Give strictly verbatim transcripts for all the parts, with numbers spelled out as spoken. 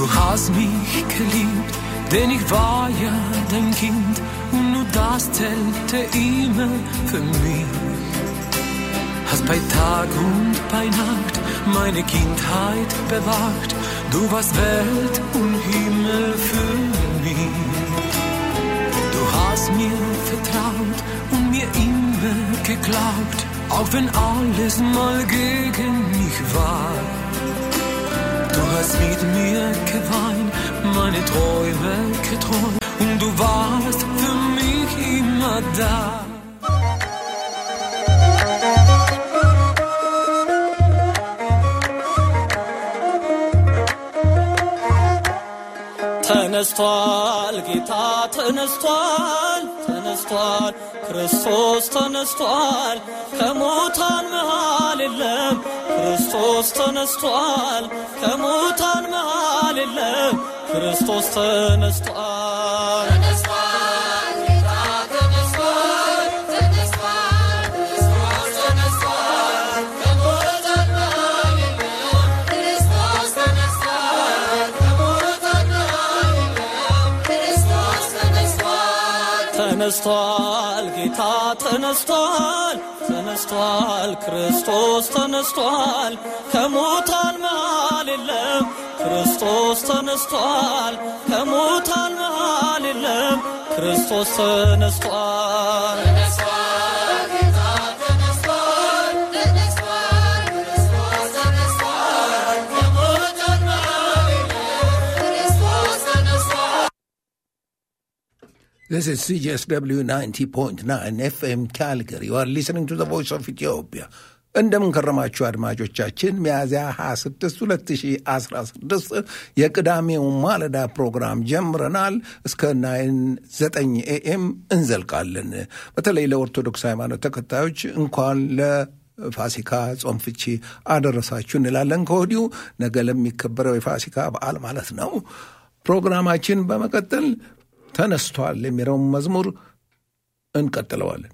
Du hast mich geliebt, denn ich war ja dein Kind und nur das zählte immer für mich. Hast bei Tag und bei Nacht meine Kindheit bewacht, du warst Welt und Himmel für mich. Du hast mir vertraut und mir immer geglaubt, auch wenn alles mal gegen mich war. Du hast mit mir geweint, meine Träume geträumt und du warst für mich immer da. ተነስቷል ጌታ ተነስቷል ተነስቷል ክርስቶስ ተነስቷል ከሙታን መሃል የለም ክርስቶስ ተነስቷል ከሙታን መሃል የለም ክርስቶስ ተነስቷል ተነስቷል ጌታ ተነስቷል ተነስቷል ክርስቶስ ተነስቷል ከሙታን መሃል የለም ክርስቶስ ተነስቷል ከሙታን መሃል የለም ክርስቶስ ተነስቷል ተነስቷል ጌታ ተነስቷል ተነስቷል ክርስቶስ ተነስቷል ከሙታን መሃል የለም ክርስቶስ ተነስቷል ከሙታን መሃል የለም ክርስቶስ ተነስቷል ተነስቷል ጌታ ተነስቷል ተነስቷል ክርስቶስ ተነስቷል ከሙታን መሃል የለም ክርስቶስ ተነስቷል. This is C J S W ninety point nine F M Calgary. You are listening to the voice of Ethiopia. እንደምን ከረማችሁ አድማጮቻችን። ሚያዝያ ሃያ ስድስት ሁለት ሺህ አስራ ስድስት የቅዳሜው ማለዳ ፕሮግራም ጀምረናል። እስከ ዘጠኝ ኤኤም እንዘልቃለን። በተለይ ለኦርቶዶክስ ሃይማኖት ተከታዮች እንኳን ለፋሲካ ጾም ፍቺ አደረሳችሁ እንላለን ከወዲሁ። ነገ ለሚከበረው የፋሲካ በዓል ማለት ነው። ፕሮግራማችን በመቀጠል ተነስቷል የሚለውን መዝሙር እንቀጥለዋለን።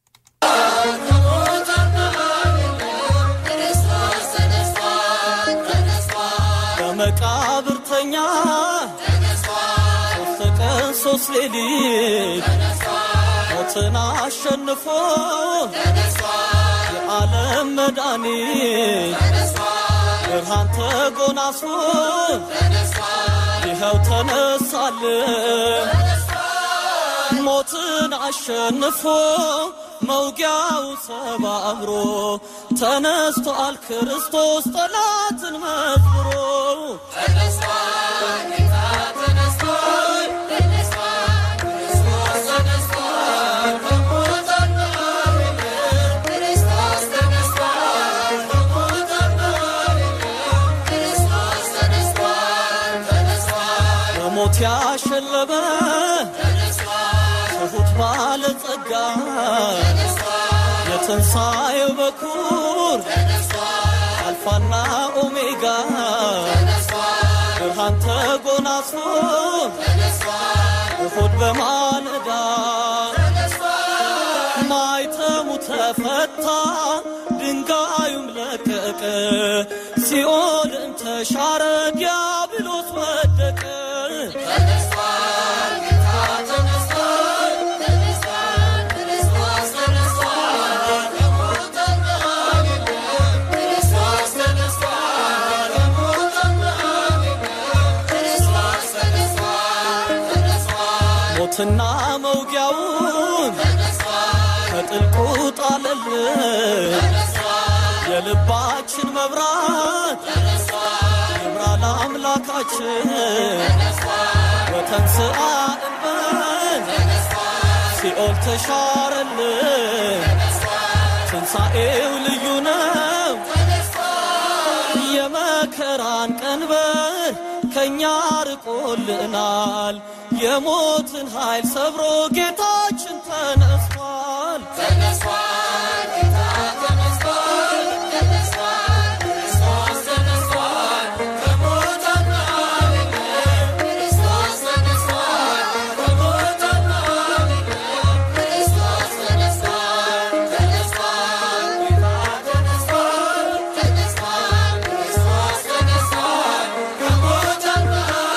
መቃብርተኛ ተነስቷል ሶስት ቀን ሶስት ሌሊት ተነስቷል ሞትን አሸንፎ ተነስቷል የዓለም መድኃኒት ተነስቷል ብርሃን ተጎናጽፎ ተነስቷል ይኸው ተነሳልን ተነስቷል ሞትን አሸንፎ መውጊያው ሰባብሮ ተነስቷል ክርስቶስ ጠላትን መዝብሮ ተነስቷል ጌታ ተነስቷል ተነስቷል ክርስቶስ ተነስቷል ከሙታን መሃል የለም ክርስቶስ ተነስቷል ከሙታን መሃል የለም ክርስቶስ ተነስቷል ተነስቷል በሞት ያሸለበ ተነስቷል ትሑት ባለጸጋ ተነስቷል የትንሣኤው በኩር ተነስቷል አልፋና ኦሜጋ ተነስቷል ብርሃን ተጎናጽፎ ተነስቷል እሁድ በማለዳ ተነስቷል ማይተሙ ተፈታ ድንጋዩም ለቀቀ ሲኦልም ተሻረ ዲያብሎስ ወደቀ ተነስቷል ጌታ ተነስቷል ተነስቷል ክርስቶስ ተነስቷል ከሙታን መሃል የለም ክርስቶስ ተነስቷል ከሙታን መሃል የለም ክርስቶስ ተነስቷል ተነስቷል ሞትና መውጊያውን ተነስቷል ከጥልቁ ጣለልን ተነስቷል የልባችን መብራት ተነስቷል ይብራ ለአምላካችን ተነስቷል ወተንሥአ እንበል ተነስቷል ሲኦል ተሻረልን ተነስቷል ትንሣኤው ልዩ ነው ተነስቷል የመከራን ቀንበር ከኛ ርቆልናል የሞትን ኃይል ሰብሮ ጌታችን ተነስቷል ተነስቷል ጌታ ተነስቷል ተነስቷል ክርስቶስ ተነስቷል ከሙታን መሃል የለም ክርስቶስ ተነስቷል ከሙታን መሃል የለም ክርስቶስ ተነስቷል ተነስቷል ጌታ ተነስቷል ተነስቷል ክርስቶስ ተነስቷል ከሙታን መሃል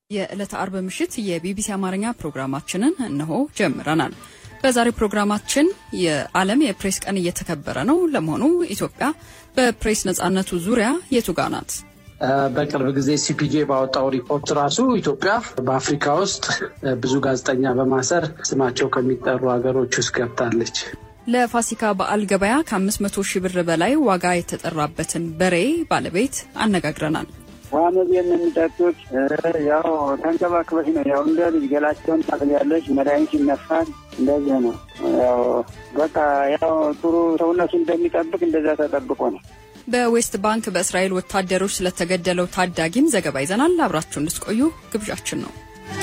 የዕለተ አርብ ምሽት የቢቢሲ አማርኛ ፕሮግራማችንን እነሆ ጀምረናል። በዛሬ ፕሮግራማችን የዓለም የፕሬስ ቀን እየተከበረ ነው። ለመሆኑ ኢትዮጵያ በፕሬስ ነጻነቱ ዙሪያ የቱ ጋር ናት? በቅርብ ጊዜ ሲፒጄ ባወጣው ሪፖርት ራሱ ኢትዮጵያ በአፍሪካ ውስጥ ብዙ ጋዜጠኛ በማሰር ስማቸው ከሚጠሩ ሀገሮች ውስጥ ገብታለች። ለፋሲካ በዓል ገበያ ከአምስት መቶ ሺህ ብር በላይ ዋጋ የተጠራበትን በሬ ባለቤት አነጋግረናል። ዋነብ የሚጠጡት ያው ተንከባክበሽ ነው። ያው እንደ ልጅ ገላቸውን ታጥቢያለሽ፣ መድኃኒት ይነፋል። እንደዚህ ነው። ያው በቃ ያው ጥሩ ሰውነቱ እንደሚጠብቅ እንደዛ ተጠብቆ ነው። በዌስት ባንክ በእስራኤል ወታደሮች ስለተገደለው ታዳጊም ዘገባ ይዘናል። አብራችሁን እንድትቆዩ ግብዣችን ነው።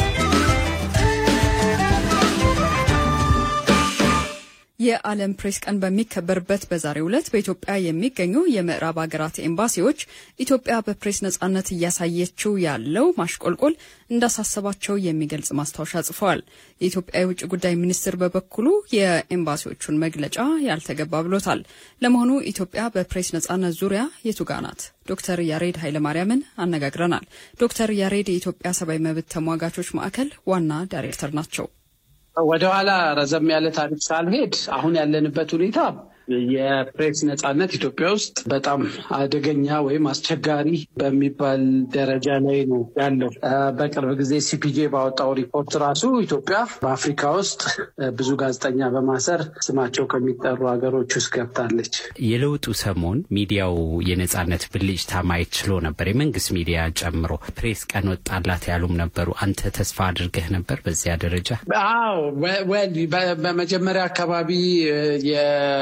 የዓለም ፕሬስ ቀን በሚከበርበት በዛሬው ዕለት በኢትዮጵያ የሚገኙ የምዕራብ ሀገራት ኤምባሲዎች ኢትዮጵያ በፕሬስ ነጻነት እያሳየችው ያለው ማሽቆልቆል እንዳሳሰባቸው የሚገልጽ ማስታወሻ ጽፈዋል። የኢትዮጵያ የውጭ ጉዳይ ሚኒስትር በበኩሉ የኤምባሲዎቹን መግለጫ ያልተገባ ብሎታል። ለመሆኑ ኢትዮጵያ በፕሬስ ነጻነት ዙሪያ የቱ ጋር ናት? ዶክተር ያሬድ ኃይለማርያምን አነጋግረናል። ዶክተር ያሬድ የኢትዮጵያ ሰብአዊ መብት ተሟጋቾች ማዕከል ዋና ዳይሬክተር ናቸው። ወደ ኋላ ረዘም ያለ ታሪክ ሳልሄድ አሁን ያለንበት ሁኔታ የፕሬስ ነጻነት ኢትዮጵያ ውስጥ በጣም አደገኛ ወይም አስቸጋሪ በሚባል ደረጃ ላይ ነው ያለው። በቅርብ ጊዜ ሲፒጄ ባወጣው ሪፖርት ራሱ ኢትዮጵያ በአፍሪካ ውስጥ ብዙ ጋዜጠኛ በማሰር ስማቸው ከሚጠሩ ሀገሮች ውስጥ ገብታለች። የለውጡ ሰሞን ሚዲያው የነጻነት ብልጭታ ማየት ችሎ ነበር፣ የመንግስት ሚዲያ ጨምሮ። ፕሬስ ቀን ወጣላት ያሉም ነበሩ። አንተ ተስፋ አድርገህ ነበር በዚያ ደረጃ? አዎ፣ ወል በመጀመሪያ አካባቢ የ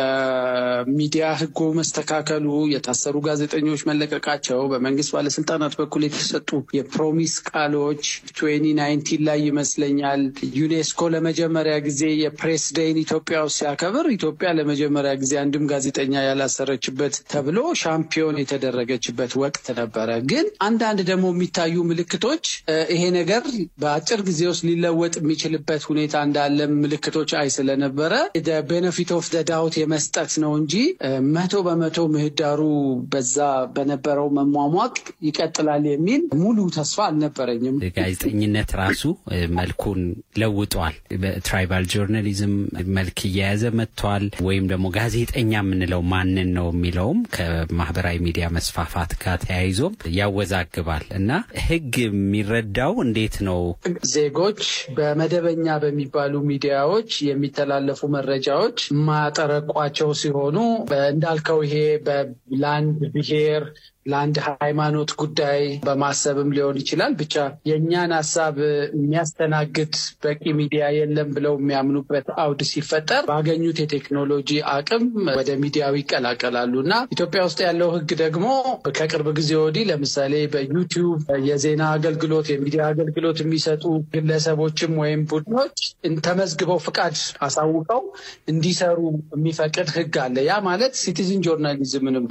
ሚዲያ ህጉ መስተካከሉ፣ የታሰሩ ጋዜጠኞች መለቀቃቸው፣ በመንግስት ባለስልጣናት በኩል የተሰጡ የፕሮሚስ ቃሎች twenty nineteen ላይ ይመስለኛል ዩኔስኮ ለመጀመሪያ ጊዜ የፕሬስ ዴይን ኢትዮጵያ ውስጥ ሲያከብር ኢትዮጵያ ለመጀመሪያ ጊዜ አንድም ጋዜጠኛ ያላሰረችበት ተብሎ ሻምፒዮን የተደረገችበት ወቅት ነበረ። ግን አንዳንድ ደግሞ የሚታዩ ምልክቶች ይሄ ነገር በአጭር ጊዜ ውስጥ ሊለወጥ የሚችልበት ሁኔታ እንዳለ ምልክቶች አይ ስለነበረ the benefit of the doubt የመስጠት ነው እንጂ መቶ በመቶ ምህዳሩ በዛ በነበረው መሟሟቅ ይቀጥላል የሚል ሙሉ ተስፋ አልነበረኝም። ጋዜጠኝነት ራሱ መልኩን ለውጧል። በትራይባል ጆርናሊዝም መልክ እየያዘ መጥቷል። ወይም ደግሞ ጋዜጠኛ ምንለው ማንን ነው የሚለውም ከማህበራዊ ሚዲያ መስፋፋት ጋር ተያይዞ ያወዛግባል እና ህግ የሚረዳው እንዴት ነው? ዜጎች በመደበኛ በሚባሉ ሚዲያዎች የሚተላለፉ መረጃዎች ማጠረቋቸው ሲሆኑ እንዳልከው ይሄ በላንድ ብሔር ላንድ ሃይማኖት ጉዳይ በማሰብም ሊሆን ይችላል። ብቻ የኛን ሐሳብ የሚያስተናግድ በቂ ሚዲያ የለም ብለው የሚያምኑበት አውድ ሲፈጠር ባገኙት የቴክኖሎጂ አቅም ወደ ሚዲያው ይቀላቀላሉና ኢትዮጵያ ውስጥ ያለው ህግ ደግሞ ከቅርብ ጊዜ ወዲህ ለምሳሌ በዩቲዩብ የዜና አገልግሎት የሚዲያ አገልግሎት የሚሰጡ ግለሰቦችም ወይም ቡድኖች ተመዝግበው ፍቃድ አሳውቀው እንዲሰሩ የሚፈቅድ ህግ አለ። ያ ማለት ሲቲዝን ጆርናሊዝምንም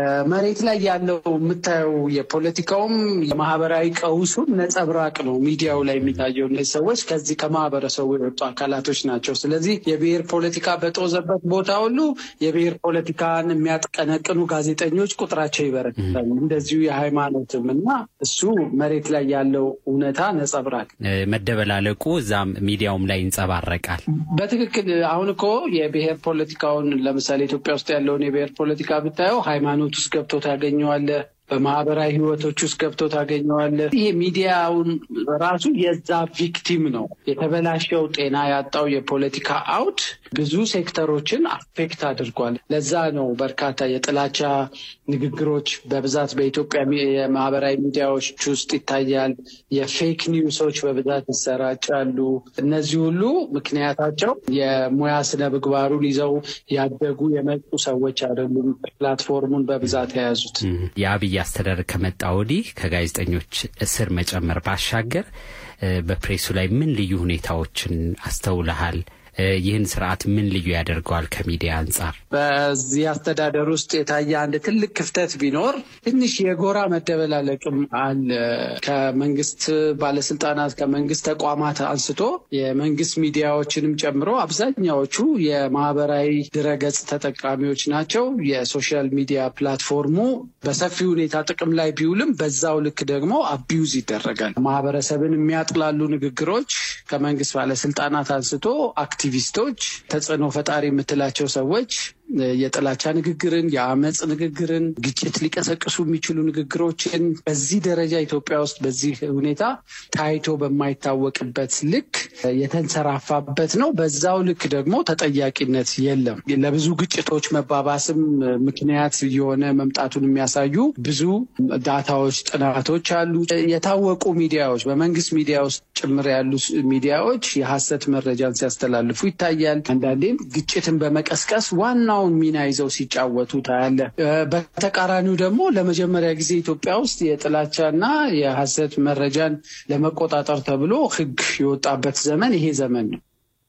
መሬት ላይ ያለው የምታየው የፖለቲካውም የማህበራዊ ቀውሱም ነጸብራቅ ነው ሚዲያው ላይ የሚታየው። ሰዎች ከዚህ ከማህበረሰቡ የወጡ አካላቶች ናቸው። ስለዚህ የብሔር ፖለቲካ በጦዘበት ቦታ ሁሉ የብሔር ፖለቲካን የሚያጥቀነቅኑ ጋዜጠኞች ቁጥራቸው ይበረክታል። እንደዚሁ የሃይማኖትም እና እሱ መሬት ላይ ያለው እውነታ ነጸብራቅ መደበላለቁ እዛም ሚዲያውም ላይ ይንጸባረቃል። በትክክል አሁን እኮ የብሔር ፖለቲካውን ለምሳሌ ኢትዮጵያ ውስጥ ያለውን የብሔር ፖለቲካ ብታየው ሃይማኖት ውስጥ ገብቶ ታገኘዋለህ፣ በማህበራዊ ህይወቶች ውስጥ ገብቶ ታገኘዋለህ። ይሄ ሚዲያውን ራሱ የዛ ቪክቲም ነው። የተበላሸው ጤና ያጣው የፖለቲካ አውድ ብዙ ሴክተሮችን አፌክት አድርጓል። ለዛ ነው በርካታ የጥላቻ ንግግሮች በብዛት በኢትዮጵያ የማህበራዊ ሚዲያዎች ውስጥ ይታያል። የፌክ ኒውሶች በብዛት ይሰራጫሉ። እነዚህ ሁሉ ምክንያታቸው የሙያ ስነ ምግባሩን ይዘው ያደጉ የመጡ ሰዎች አይደሉም ፕላትፎርሙን በብዛት የያዙት። የአብይ አስተዳደር ከመጣ ወዲህ ከጋዜጠኞች እስር መጨመር ባሻገር በፕሬሱ ላይ ምን ልዩ ሁኔታዎችን አስተውለሃል? ይህን ስርዓት ምን ልዩ ያደርገዋል ከሚዲያ አንፃር? በዚህ አስተዳደር ውስጥ የታየ አንድ ትልቅ ክፍተት ቢኖር ትንሽ የጎራ መደበላለቅም አለ። ከመንግስት ባለስልጣናት ከመንግስት ተቋማት አንስቶ የመንግስት ሚዲያዎችንም ጨምሮ አብዛኛዎቹ የማህበራዊ ድረገጽ ተጠቃሚዎች ናቸው። የሶሻል ሚዲያ ፕላትፎርሙ በሰፊ ሁኔታ ጥቅም ላይ ቢውልም በዛው ልክ ደግሞ አቢዩዝ ይደረጋል። ማህበረሰብን የሚያጥላሉ ንግግሮች ከመንግስት ባለስልጣናት አንስቶ አክቲቪስቶች፣ ተጽዕኖ ፈጣሪ የምትላቸው ሰዎች የጥላቻ ንግግርን፣ የአመጽ ንግግርን፣ ግጭት ሊቀሰቅሱ የሚችሉ ንግግሮችን በዚህ ደረጃ ኢትዮጵያ ውስጥ በዚህ ሁኔታ ታይቶ በማይታወቅበት ልክ የተንሰራፋበት ነው። በዛው ልክ ደግሞ ተጠያቂነት የለም። ለብዙ ግጭቶች መባባስም ምክንያት የሆነ መምጣቱን የሚያሳዩ ብዙ ዳታዎች፣ ጥናቶች አሉ። የታወቁ ሚዲያዎች በመንግስት ሚዲያ ውስጥ ጭምር ያሉ ሚዲያዎች የሐሰት መረጃን ሲያስተላልፉ ይታያል። አንዳንዴም ግጭትን በመቀስቀስ ዋናው ሚና ይዘው ሲጫወቱ ታያለ። በተቃራኒው ደግሞ ለመጀመሪያ ጊዜ ኢትዮጵያ ውስጥ የጥላቻና የሐሰት መረጃን ለመቆጣጠር ተብሎ ህግ የወጣበት ዘመን ይሄ ዘመን ነው።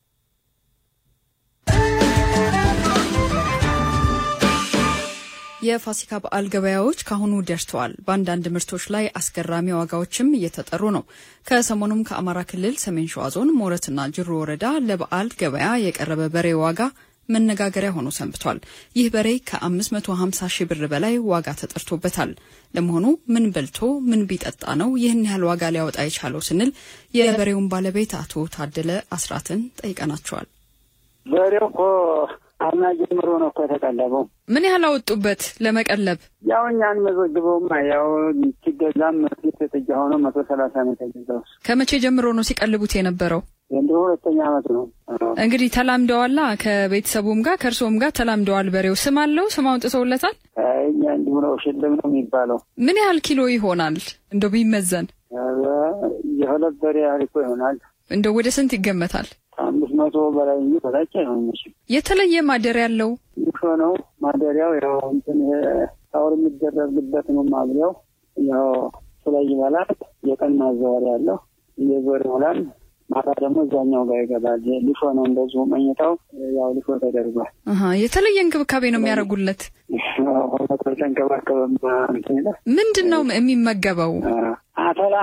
የፋሲካ በዓል ገበያዎች ካሁኑ ደርሰዋል። በአንዳንድ ምርቶች ላይ አስገራሚ ዋጋዎችም እየተጠሩ ነው። ከሰሞኑም ከአማራ ክልል ሰሜን ሸዋ ዞን ሞረትና ጅሩ ወረዳ ለበዓል ገበያ የቀረበ በሬ ዋጋ መነጋገሪያ ሆኖ ሰንብቷል። ይህ በሬ ከአምስት መቶ ሀምሳ ሺህ ብር በላይ ዋጋ ተጠርቶበታል። ለመሆኑ ምን በልቶ ምን ቢጠጣ ነው ይህን ያህል ዋጋ ሊያወጣ የቻለው ስንል የበሬውን ባለቤት አቶ ታደለ አስራትን ጠይቀናቸዋል። በሬው እኮ አምና ጀምሮ ነው ከተቀለበው። ምን ያህል አወጡበት ለመቀለብ? ያው እኛን መዘግበውማ ያው ሲገዛም ሲተጠጃ ሆኖ መቶ ሰላሳ ነው ተገዛው። ከመቼ ጀምሮ ነው ሲቀልቡት የነበረው? እንደው ሁለተኛ ዓመት ነው። እንግዲህ ተላምደዋላ። ከቤተሰቡም ጋር ከርሶም ጋር ተላምደዋል። በሬው ስም አለው? ስም አውጥተውለታል? አይ እኛ እንዲሁ ነው ሽልም ነው የሚባለው። ምን ያህል ኪሎ ይሆናል እንደው ቢመዘን? የሁለት በሬ አሪፍ ይሆናል። እንደው ወደ ስንት ይገመታል? አምስት መቶ በላይ ይሆናል። የተለየ ማደሪያ ያለው ነው። ማደሪያው ያው እንትን ታውር የሚደረግበት ነው። ማብሪያው ያው ስለይ ይባላል። የቀን ማዘዋወሪያ ያለው የዞር ይሆናል። ማታ ደግሞ እዛኛው ጋር ይገባል። ሊፎ ነው እንደዚሁ መኝታው ያው ሊፎ ተደርጓል። አሃ የተለየ እንክብካቤ ነው የሚያደርጉለት። አዎ ተንከባከበም እንትን ይላል። ምንድነው የሚመገበው? አተላ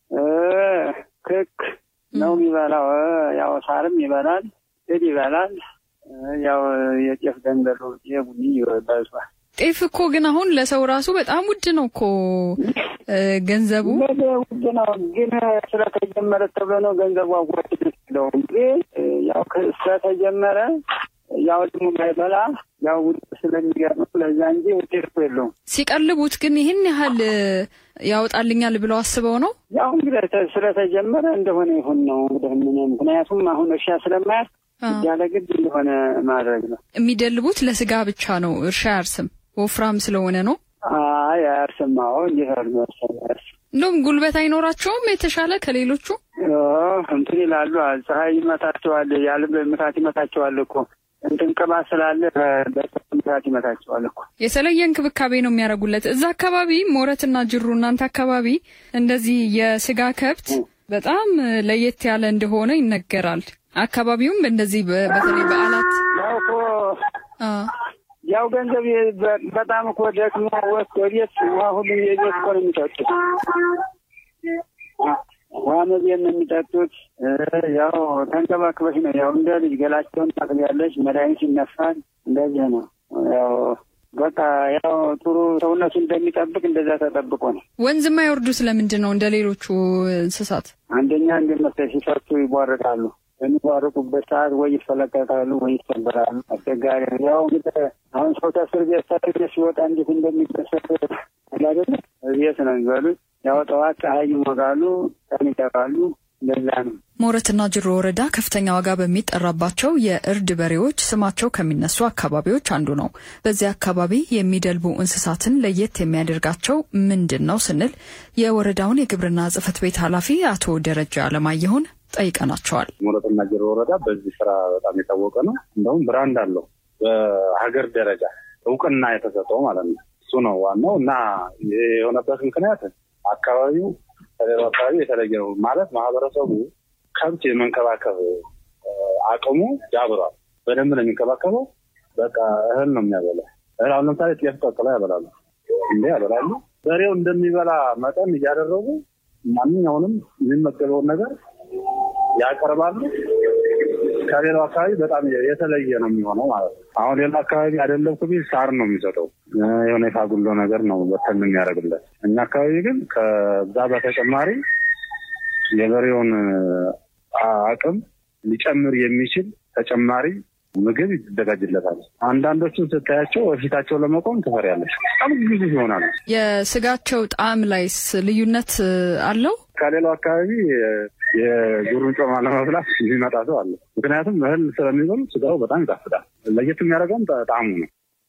ክክ ነው የሚበላው። ያው ሳርም ይበላል፣ እድ ይበላል። ያው የጤፍ ደንገሎ የቡኒ ይበላል። ጤፍ እኮ ግን አሁን ለሰው ራሱ በጣም ውድ ነው እኮ ገንዘቡ። ውድ ነው ግን ስለተጀመረ ተብሎ ነው ገንዘቡ አጓት ነው እንጂ ያው ስለተጀመረ ያው ደግሞ ባይበላ ያው ውድ ስለሚገርም ለዛ እንጂ ውጤት የለውም። ሲቀልቡት ግን ይሄን ያህል ያወጣልኛል ብለው አስበው ነው? ያው እንግዲህ ስለተጀመረ እንደሆነ ይሁን ነው እንግዲህ። ምክንያቱም አሁን እርሻ ስለማያስ ያለ ግድ እንደሆነ ማድረግ ነው። የሚደልቡት ለስጋ ብቻ ነው፣ እርሻ አያርስም። ወፍራም ስለሆነ ነው። አይ አያርስም። አዎ ይሄር ነው ያርስ። እንደውም ጉልበት አይኖራቸውም የተሻለ ከሌሎቹ? አዎ እንትን ይላሉ። ፀሐይ ይመታቸዋል፣ ያለ ምታት ይመታቸዋል እኮ እንትን ቅባ ስላለ በምታት ይመታቸዋል እኮ። የተለየ እንክብካቤ ነው የሚያደርጉለት። እዛ አካባቢ ሞረትና ጅሩ እናንተ አካባቢ እንደዚህ የስጋ ከብት በጣም ለየት ያለ እንደሆነ ይነገራል። አካባቢውም እንደዚህ በተለይ በዓላት ያው እኮ ያው ገንዘብ በጣም እኮ ደክሞ ወስዶ ቤት ውሃ ሁሉ የቤት እኮ ነው የሚጠጡት። ውሃ መቤት ነው የሚጠጡት። ያው ተንከባክበሽ ነው ያው እንደ ልጅ ገላቸውን ታጥቢያለሽ፣ መድኃኒት ይነፋል። እንደዚህ ነው ያው በቃ ያው ጥሩ ሰውነቱ እንደሚጠብቅ እንደዛ ተጠብቆ ነው። ወንዝማ ይወርዱ ስለምንድን ነው እንደ ሌሎቹ እንስሳት? አንደኛ እንደመሰለሽ ሲፈቱ ይቧርቃሉ። በሚቧርቁበት ሰዓት ወይ ይፈለቀቃሉ ወይ ይሰበራሉ። አስቸጋሪ ያው እንግዲህ አሁን ሰው ተስር ቤት ተስር ሲወጣ እንዴት እንደሚደሰት አይደለ? ቤት ነው የሚበሉት። ያው ጠዋት ፀሐይ ይሞቃሉ፣ ቀን ይጠራሉ። እንደዛ ነው። ሞረትና ጅሩ ወረዳ ከፍተኛ ዋጋ በሚጠራባቸው የእርድ በሬዎች ስማቸው ከሚነሱ አካባቢዎች አንዱ ነው። በዚህ አካባቢ የሚደልቡ እንስሳትን ለየት የሚያደርጋቸው ምንድነው ስንል የወረዳውን የግብርና ጽሕፈት ቤት ኃላፊ አቶ ደረጃ አለማየሁን ጠይቀናቸዋል። ሞረትና ጅሩ ወረዳ በዚህ ስራ በጣም የታወቀ ነው። እንደውም ብራንድ አለው በሀገር ደረጃ እውቅና የተሰጠው ማለት ነው። እሱ ነው ዋናው እና የሆነበት ምክንያት አካባቢው ከሌላው አካባቢ የተለየ ነው ማለት ማህበረሰቡ ከብት የመንከባከብ አቅሙ ዳብሯል። በደንብ ነው የሚንከባከበው። በቃ እህል ነው የሚያበላው። እህል አሁን ለምሳሌ ጤፍ ቀቅላ ያበላሉ እንዴ ያበላሉ። በሬው እንደሚበላ መጠን እያደረጉ ማንኛውንም የሚመገበው ነገር ያቀርባሉ። ከሌላው አካባቢ በጣም የተለየ ነው የሚሆነው ማለት ነው። አሁን ሌላ አካባቢ አይደለም ኩቢ ሳር ነው የሚሰጠው። የሆነ የፋጉሎ ነገር ነው በተን የሚያደርግለት። እኛ አካባቢ ግን ከዛ በተጨማሪ የበሬውን አቅም ሊጨምር የሚችል ተጨማሪ ምግብ ይዘጋጅለታል። አንዳንዶቹን ስታያቸው እፊታቸው ለመቆም ተፈሪያለሽ። በጣም ብዙ ይሆናል። የስጋቸው ጣዕም ላይስ ልዩነት አለው? ከሌላው አካባቢ የጉሩን ጮማ ለመብላት የሚመጣ ሰው አለ። ምክንያቱም እህል ስለሚበሉ ስጋው በጣም ይጣፍጣል። ለየት የሚያደርገው ጣዕሙ ነው።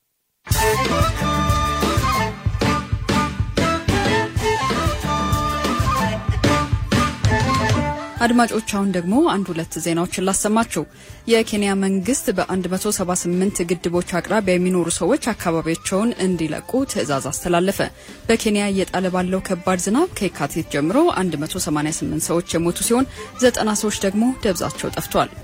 አድማጮች አሁን ደግሞ አንድ ሁለት ዜናዎችን ላሰማችሁ። የኬንያ መንግስት በ178 ግድቦች አቅራቢያ የሚኖሩ ሰዎች አካባቢያቸውን እንዲለቁ ትዕዛዝ አስተላለፈ። በኬንያ እየጣለ ባለው ከባድ ዝናብ ከየካቲት ጀምሮ መቶ ሰማንያ ስምንት ሰዎች የሞቱ ሲሆን ዘጠና ሰዎች ደግሞ ደብዛቸው ጠፍቷል።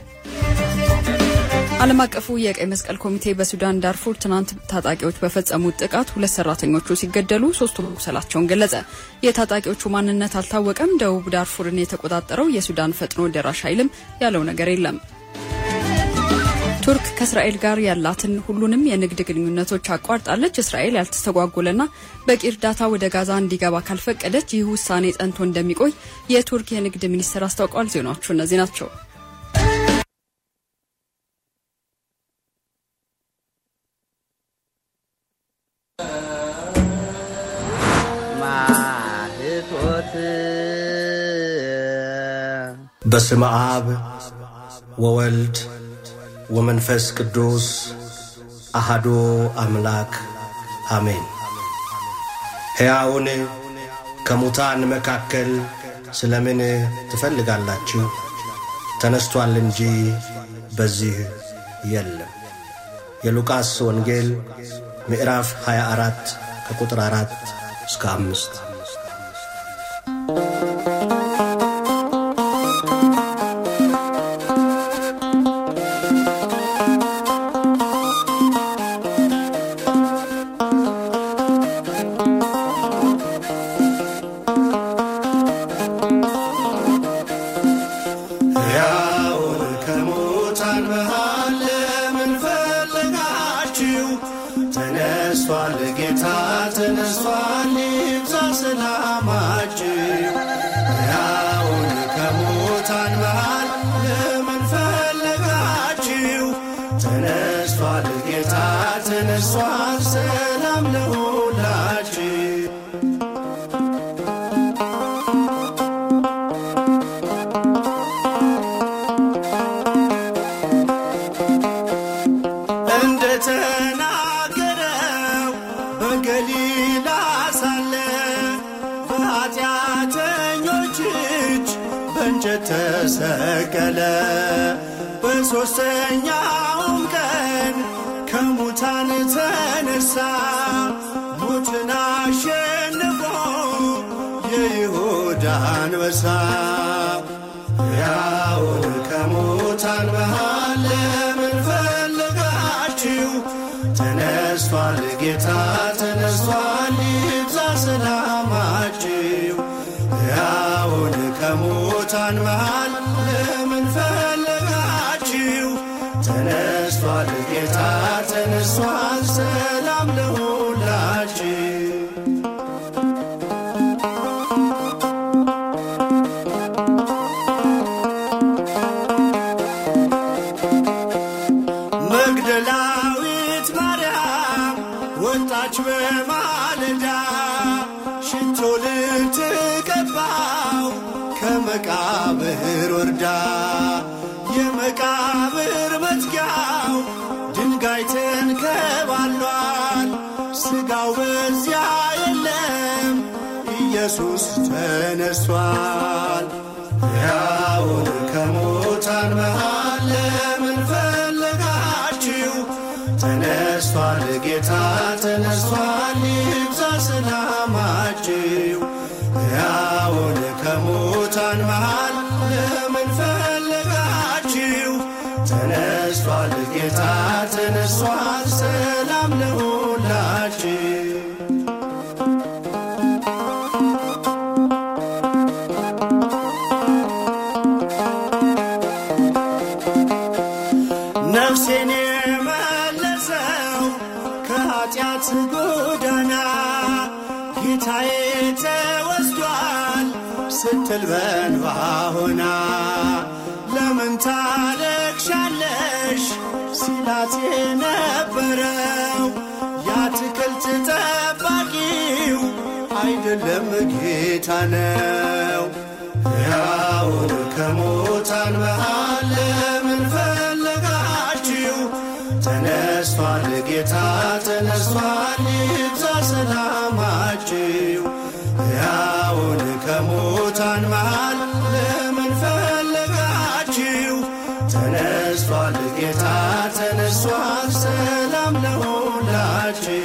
ዓለም አቀፉ የቀይ መስቀል ኮሚቴ በሱዳን ዳርፉር ትናንት ታጣቂዎች በፈጸሙት ጥቃት ሁለት ሰራተኞቹ ሲገደሉ ሶስቱ መቁሰላቸውን ገለጸ። የታጣቂዎቹ ማንነት አልታወቀም። ደቡብ ዳርፉርን የተቆጣጠረው የሱዳን ፈጥኖ ደራሽ ኃይልም ያለው ነገር የለም። ቱርክ ከእስራኤል ጋር ያላትን ሁሉንም የንግድ ግንኙነቶች አቋርጣለች። እስራኤል ያልተስተጓጎለና በቂ እርዳታ ወደ ጋዛ እንዲገባ ካልፈቀደች ይህ ውሳኔ ጸንቶ እንደሚቆይ የቱርክ የንግድ ሚኒስትር አስታውቋል። ዜናዎቹ እነዚህ ናቸው። በስመ አብ ወወልድ ወመንፈስ ቅዱስ አሐዱ አምላክ አሜን። ሕያውን ከሙታን መካከል ስለምን ትፈልጋላችሁ? ተነስቷል እንጂ በዚህ የለም። የሉቃስ ወንጌል ምዕራፍ ሃያ አራት ከቁጥር አራት እስከ አምስት። ተሰቀለ በሶስተኛውም ቀን ከሙታን ተነሳ ሞትን አሸንፎ የይሁዳ አንበሳ ያውን ከሙታን መሃል ለምን ፈልጋችሁ ተነስቷል ጌታ ተነስቷል ይብዛ ሰላማችሁ ያውን ከሙታን መሃል ለምን ፈልጋችሁ ተነስቷል ጌታ ተነስቷል ሰላም ለሁላችሁ መግደላዊት ማርያም ወጣች በማለዳ ሽቶ ልትቀባው ከመቃብር ወርዳ የመቃብር መዝጊያው ድንጋይ ተንከባሏል ተነስቷል ጌታ ተነስቷል ሰላም ለሁላችን ነፍሴን የመለሰው ከኃጢአት ጎዳና ጌታዬ ተወስዷል ስትል በእንባ ሆና ለምን ታለቅሻለሽ ሲላት የነበረው የአትክልት ጠባቂው አይደለም ጌታ ነው። ሕያውን ከሙታን መሃል ለምን ፈለጋችሁ? ተነስቷል ጌታ ተነስቷል ይብዛ ሰላማችሁ። ሕያውን ከሙታን መሃል ለምን ፈለጋችሁ? ተነስቷል ጌታ ተነስቷል ሰላም ለሁላችሁ።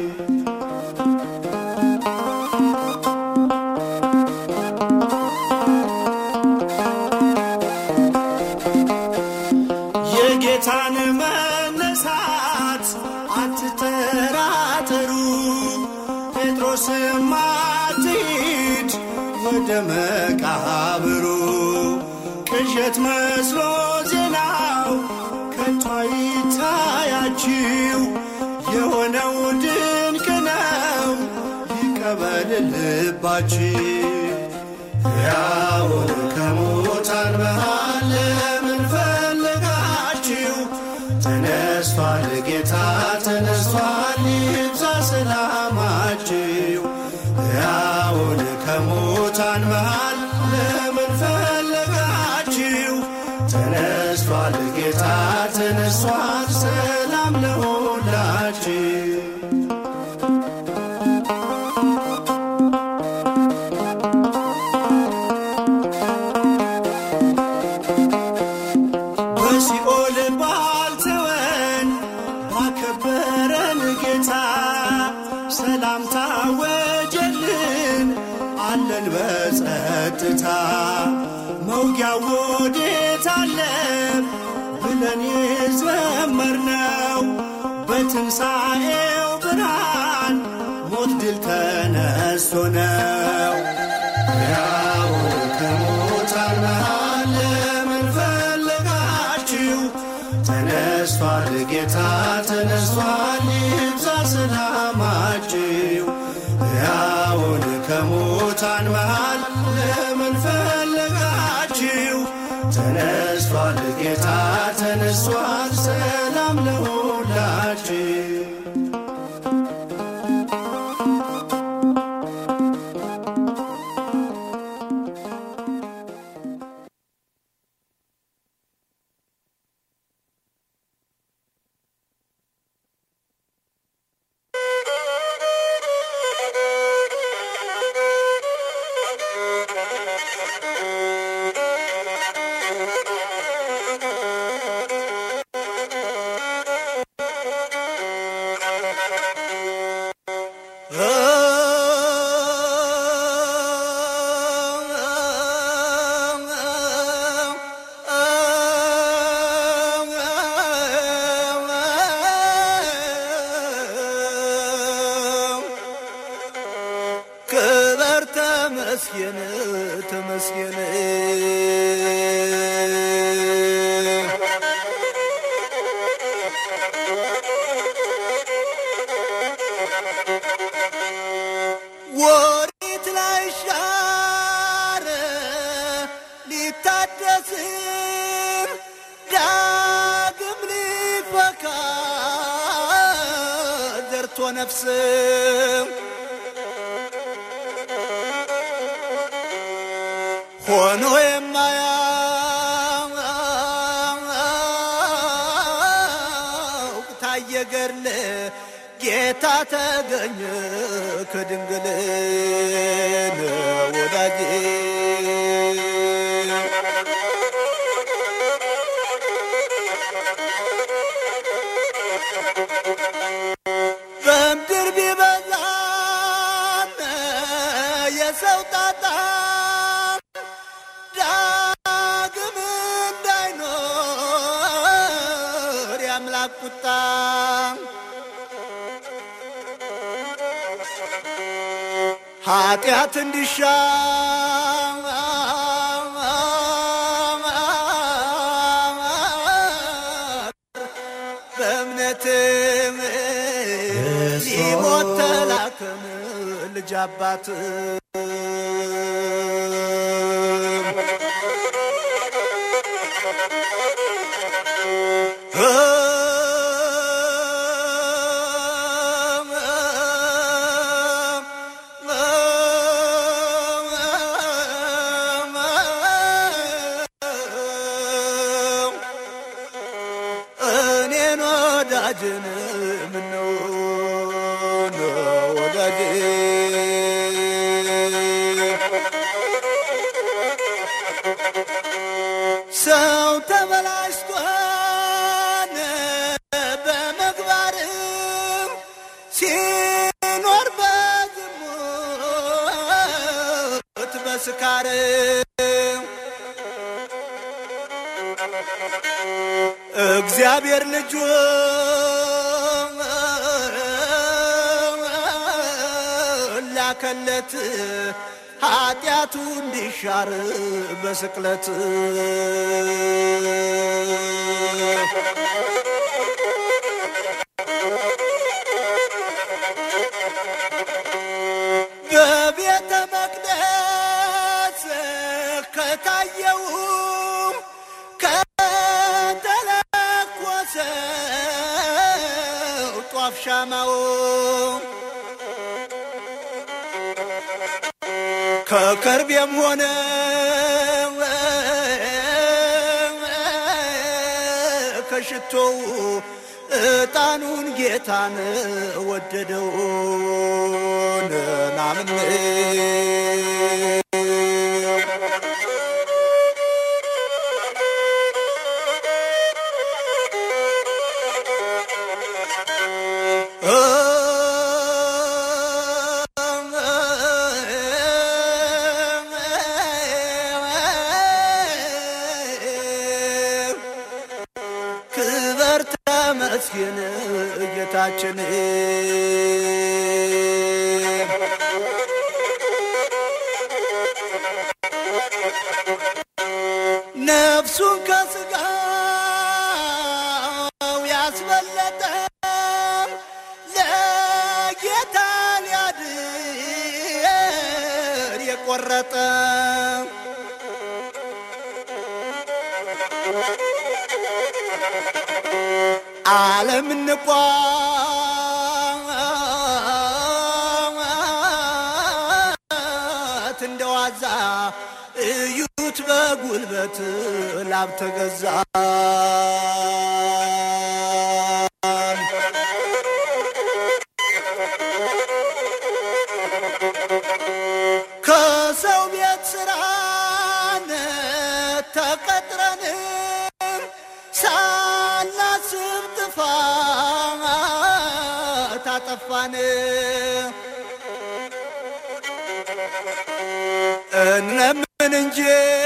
የጌታን መነሳት አትጠራጠሩ። ጴጥሮስም አትሂድ ወደ መቃብሩ። ቅዠት መስሎ ዜናው ከቶ አይታያችሁ። የሆነው ድንቅ ነው ይቀበል ልባችሁ። ሕያውን ከሙታን መሃል ለምን ፈለጋችሁ? ተነስቷል ጌታ ተነስቷል ይብዛ ሰላማችሁ። ሕያውን ከሙታን መሃል ለምን ፈለጋችሁ? ተነስቷል ጌታ ተነስቷል ሰላም ለሁላችሁ። በሲኦል ባልተወን ባከበረን ጌታ ሰላምታ ወጀልን አለን በጸጥታ። መውጊያው ወዴት አለ ብለን የዘመርነው በትንሣኤው ብርሃን ሞት ድል ተነስቶ ነው። ሕያውን ከሙታን መሃል ለምን ፈለጋችሁ? ተነስቷል ጌታ ተነስቷል ይብዛ ሰላማችሁ። ሕያውን ከሙታን መሃል ለምን ፈለጋችሁ? ተነስቷል ጌታ ተነስቷል ሰላም ለሁላችሁ። ክበር ተመስገን ተመስገን ወሪት ላይ ሻረ ሊታደስ ዳግም ሊፈካ ዘርቶ ነፍስ ሆኖ የማያውቅ ታየ ገድል ጌታ ተገኘ ከድንግል ወዳጄ በምድር ቢበዛም የሰው ጣጣ ዳግም እንዳይኖር ቁጣ ኃጢአት እንዲሻር በእምነት ሊሞት ተላከም ልጅ አባት ሰው ተበላሽቷን በመግባር ሲኖር በዝሙት በስካር እግዚአብሔር ልጁ ላከለት ኃጢአቱ እንዲሻር በስቅለት በቤተ መቅደስ ከታየው ከተለኮሰው ጧፍ ሻማው ከከርቤም ሆነ ከሽቶው እጣኑን ጌታን ወደደው ናምን መስኪን ጌታችን ነፍሱን ከስጋው ያስበለጠ ለጌታ ሊያድር የቆረጠ ዓለም ንቋት እንደዋዛ እዩት በጉልበት ላብ ተገዛ ከሰው ቤት ስራን ተቀጥረን ሳናስብ ጥፋት አጠፋን እንለምን እንጂ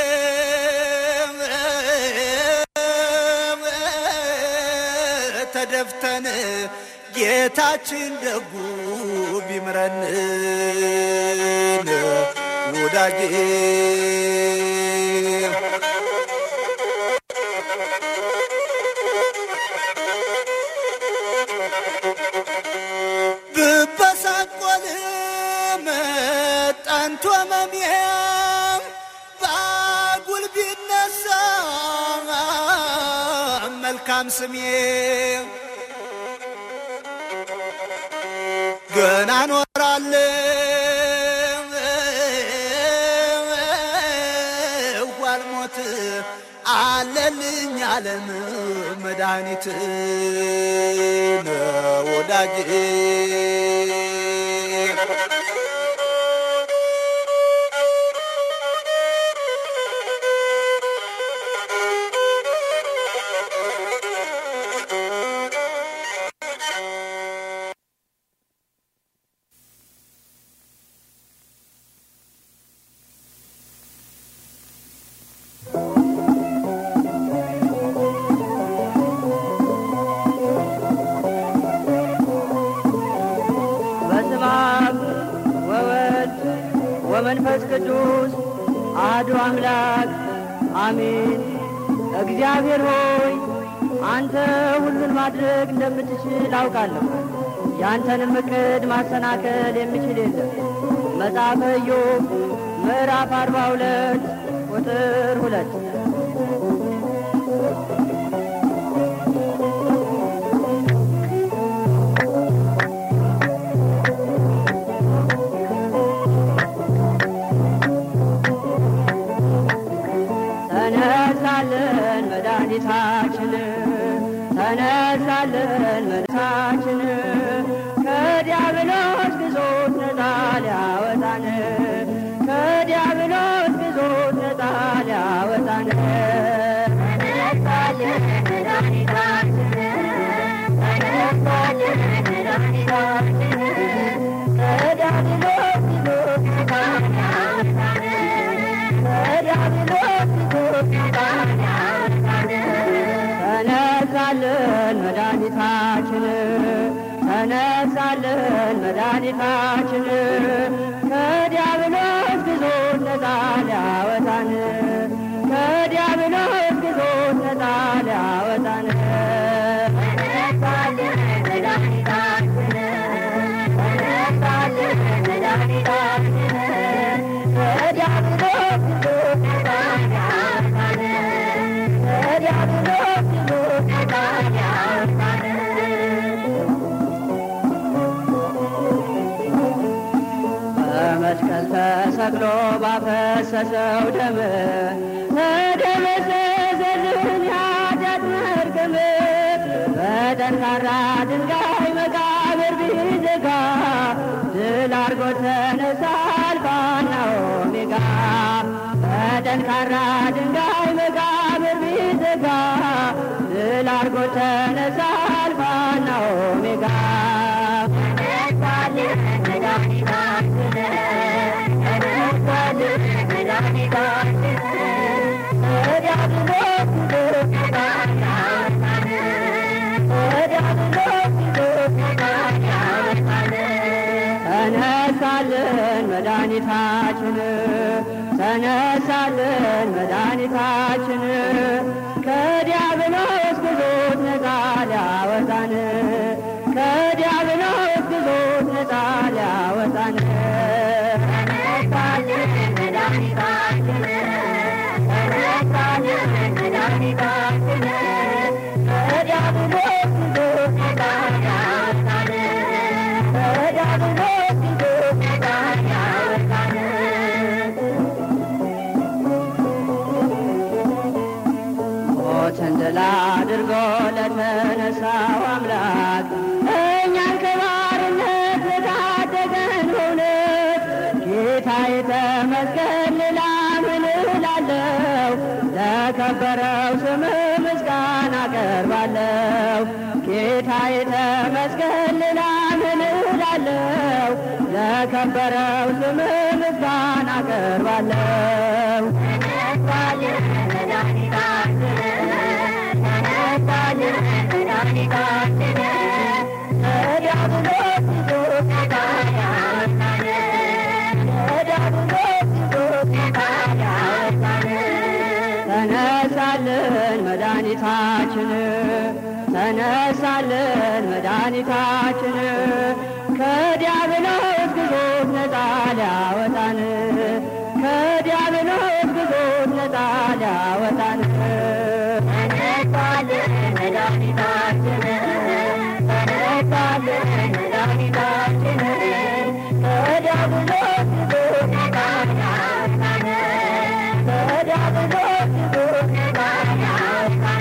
ተደፍተን ጌታችን ደጉ ቢምረን ወዳጄ ብበሳቆልም ጠንቶ መምየም ባጉል ቢነሳ መልካም ስሜ ገና ኖራለሁ ዋልሞት አለልኝ ዓለም መድኃኒት ወዳጄ መንፈስ ቅዱስ አሐዱ አምላክ አሜን። እግዚአብሔር ሆይ አንተ ሁሉን ማድረግ እንደምትችል አውቃለሁ። ያንተንም ዕቅድ ማሰናከል የሚችል የለም። መጽሐፈ ኢዮብ ምዕራፍ አርባ ሁለት ቁጥር ሁለት ተነሳልን መድኃኒታችን ተነሳልን መድኃኒታችን ከዲያብሎስ ግዞት ነፃ ሊያወጣን ከዲያብሎስ ግዞት ነፃ ሊያወጣን ተነሳልን መድኃኒታችን ተነሳልን መድኃኒታችን ከዲያብሎስ ግዞት ነፃ ሊያወጣን ከዲያብሎስ ግዞት ነፃ ሊያወጣን ተነሳልን መድኃኒታችን ተነሳልን መድኃኒታችን ከዲያብሎስ ግዞት ነፃ ሊያወጣን ከዲያብሎስ ግዞት ነፃ ሊያወጣን ተነሳልን መድኃኒታችን ተነሳልን መድኃኒታችን ከዲያብሎስ ግዞት ነፃ ሊያወጣን ከዲያብሎስ ግዞት ነፃ ሊያወጣን በመስቀል ተሰቅሎ ባፈሰሰው ደም ተደመሰሰልን የኃጢአት መርገም። በጠንካራ ድንጋይ መቃብር ቢዘጋ ድል አድርጎ ተነሳ አልፋና ኦሜጋ። በጠንካራ ድንጋይ መቃብር ቢዘጋ ድል አድርጎ ተነሳ አልፋና ኦሜጋ። ተነሳልን መድኃኒታችን ተነሳልን መድኃኒታችን ከዲያብሎስ ግዞት ነፃ ሊያወጣን ከዲያብሎስ ግዞት ነፃ ሊያወጣን ተነሳልን መድኃኒታችን ተነሳልን መድኃኒታችን ከዲያብሎስ ግዞት ነፃ ሊያወጣን ከዲያብሎስ ግዞት ነፃ ሊያወጣን ተነሳልን መድኃኒታችን ተነሳልን መድኃኒታችን ከዲያብሎስ ግዞት ነፃ ሊያወጣን ከዲያብሎስ ግዞት ነፃ ሊያወጣን ሞትን ድል አድርጎ ለተነሳው አምላክ እኛን ከባርነት ለታደገን በእውነት ጌታዬ ተመስገን ሌላ ምን እላለሁ? ለከበረው ስም ምስጋና አቀርባለሁ። ጌታዬ ተመስገን ሌላ ምን እላለሁ? ለከበረው ስም ምስጋና አቀርባለሁ። ተነሳልን መድኃኒታችን ተነሳልን መድኃኒታችን ከዲያብሎስ ግዞት ነፃ ሊያወጣን ከዲያብሎስ ግዞት ነፃ ሊያወጣን ተነሳልን መድኃኒታችን ተነሳልን መድኃኒታችን ከዲያብሎስ ግዞት ነፃ ሊያወጣን ከዲያብሎስ ግዞት ነፃ ሊያወጣን ተነሳልን መድኃኒታችን ተነሳልን መድኃኒታችን ከዲያብሎስ ግዞት ነፃ ሊያወጣን ከዲያብሎስ ግዞት ነፃ ሊያወጣን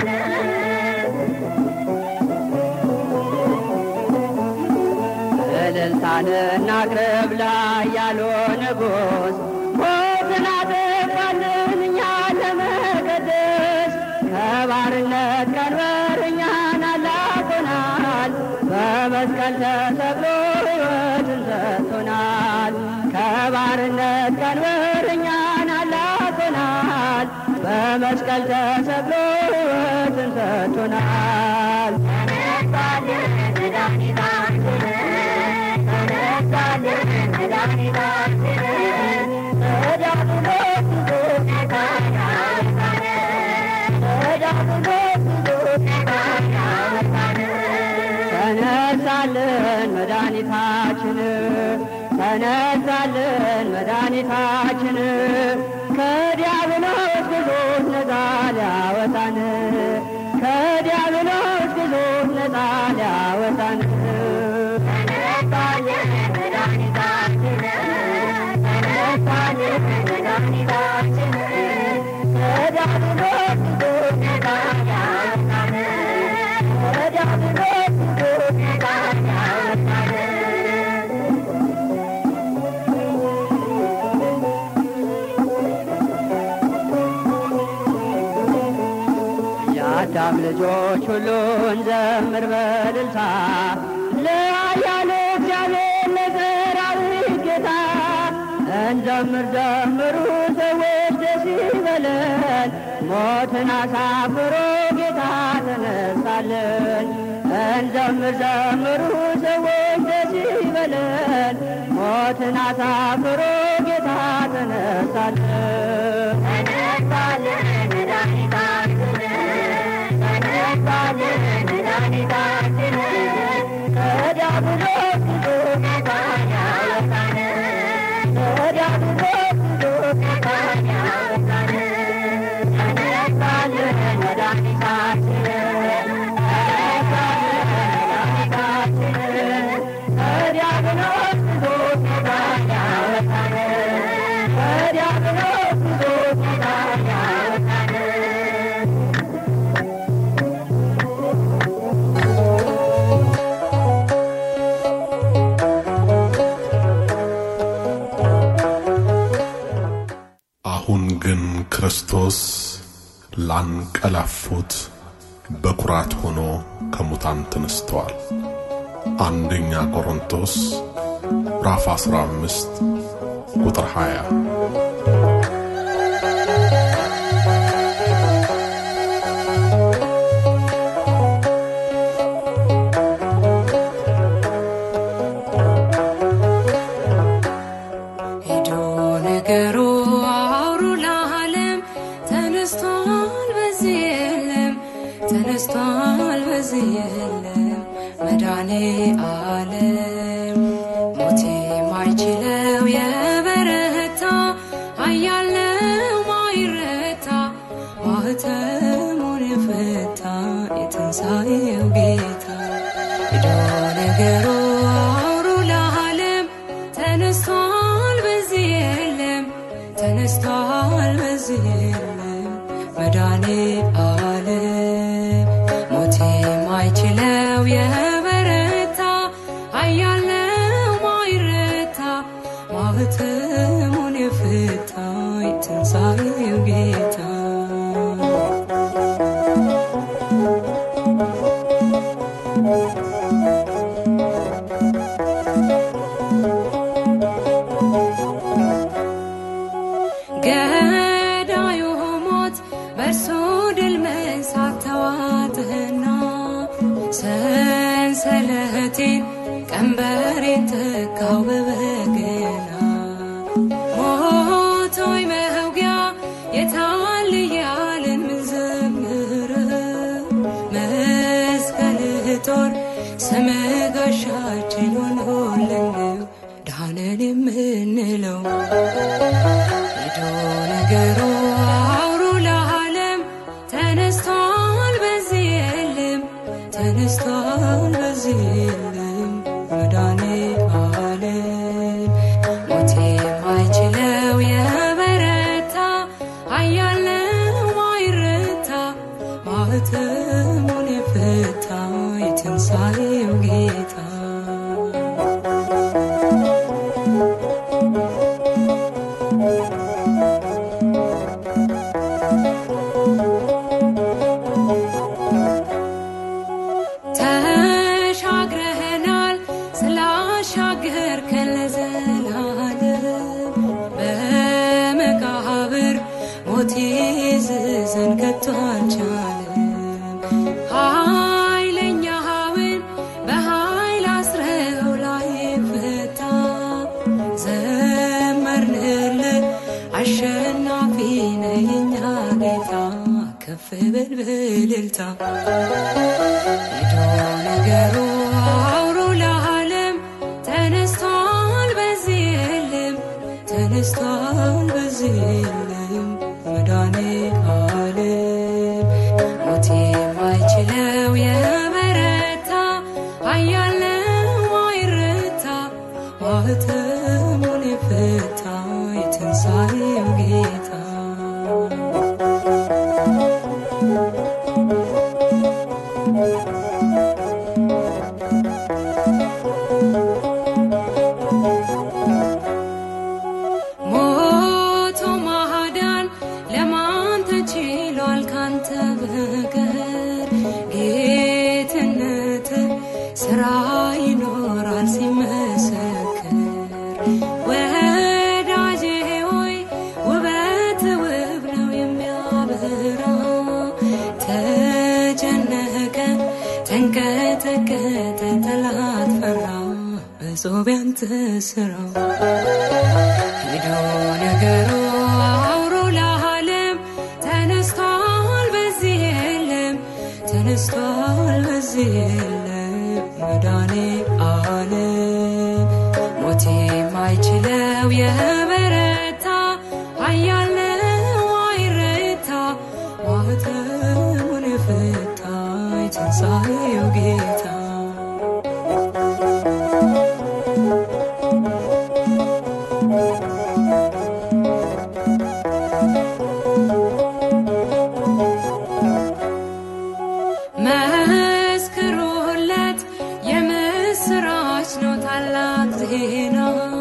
እልልታንና ቅርብ ላይ ያለው ንጉሥ ሞትን አጠፋልን እኛን ለመቀደስ ከባርነት ቀንበር እኛን አላቆናል በመስቀል ተሰቅሎ ሕይወትን ሰጥቶናል። ከባርነት ቀንበር እኛን አላቆናል በመስቀል ተሰቅሎ ሕይወትን ሰጥቶናል። ተነሳልን መድኃኒታችን ተነሳልን መድኃኒታችን መድኃኒታችን ተነሳልን መድኃኒታችን ከዲያብሎስ ግዞት ነፃ ሊያወጣን ከዲያብሎስ ግዞት ነፃ ሊያወጣን ተነሳልን መድኃኒታችን ተነሳልን መድኃኒታችን ከዲያብሎስ ግዞት ነፃ ሊያወጣን ከዲያብሎስ ግዞት ነፃ ሊያወጣን የአዳም ልጆች ሁሉን ዘምር በእልልታ ለኃያሉ እግዚአብሔር ለሠራዊት ጌታ እንዘምር ዘምሩ ሰዎች ደስ ይበለን ሞትን አሳፍሮ ጌታ ተነሳልን እንዘምር ዘምሩ ሰዎች ደስ ይበለን ሞትን አሳፍሮ ጌታ ተነሳልን ተነሳልን መድኃኒታችን ተነሳልን መድኃኒታችን ከዲያብሎስ ግዞት ነፃ ሊያወጣን ከዲያብሎስ ግዞት ነፃ ሊያወጣን ተነሳልን መድኃኒታችን ተነሳልን መድኃኒታችን ከዲያብሎስ ግዞት ነፃ ሊያወጣን ከዲያብሎስ ግዞት ነፃ ሊያወጣን አሁን ግን ክርስቶስ ላንቀላፉት በኩራት ሆኖ ከሙታን ተነስተዋል። አንደኛ ቆሮንቶስ ምዕራፍ አስራ አምስት ቁጥር ሃያ ተነስቷል በዚህ የለም መዳኔ ዓለም ሞቴ ማይችለው የበረታ ኃያለው ማይረታ ማኅተሙን የፈታ የትንሣኤው ጌታ ሄዶ ነገሩ አውሩ ለዓለም ተነስቷል በዚህ የለም ተነስቷል በዚህ የለም መዳኔ ዓለም ሞቴ ማይችለው የበረታ ኃያለው ማይረታ ማኅተሙን የፈታ የትንሣኤው ጌታ ገዳዩ ሞት በእርሱ ድል መንሳት ተዋጥህና ሰንሰለቴን ቀንበሬን ተካው በበገና ሞት ሆይ መውጊያ የታል እያልን ምንዘምር መስቀልህ ጦር ስምህ ጋሻችን ሆኖልን ዳነን የምንለው ሄዶ ነገሩ አውሩ ለዓለም ተነስቷል በዚህ የለም ተነስቷል በዚህ የለም መዳኔ ዓለም ሞቴ ማይችለው የበረታ ኃያለው ማይረታ ማኅተሙን የፈታ የትንሣኤው ጌታ ተሻግረህናል ስላሻገርከን ለዘላለም በመቃብር ሞት ይዘን ከቶ አልቻለም ኃይለኛውን በኃይል አስረው ላይ ፈታ ዘመርንልህ አሸናፊ ነህ የኛ ጌታ ከፍ በል በእልልታ ሄዶ ነገሩ አውሩ ለዓለም ሞቶ ማዳን ለማን ተችሏል ካንተ በቀር ጌትነት ስራ ይኖራል ሲመሰክር ወዳጄ ሆይ ውበት ውብ ነው የሚያበራ ተጨነቀ ተንቀጠቀጠ ጠላት ፈራ እጾም ያንተ ስራ ሄዶ ነገሩ አውሮ ለዓለም ተነስቷል በዚህ የለም ተነስቷል በዚህ የለም መዳኔ ዓለም ሞት የማይችለው የበረታ ኃያል ነው አይረታ ማኅተሙን የፈታ የትንሣኤው ጌታ መስክሩለት የምስራች ነው ታላቅ ዜና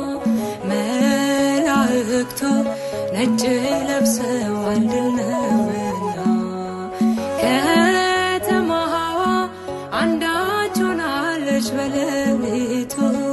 መላእክቱ ነጭ ለብሰዋል ድል ነውና ከተማዋ አንዳች ሆናለች በሌሊቱ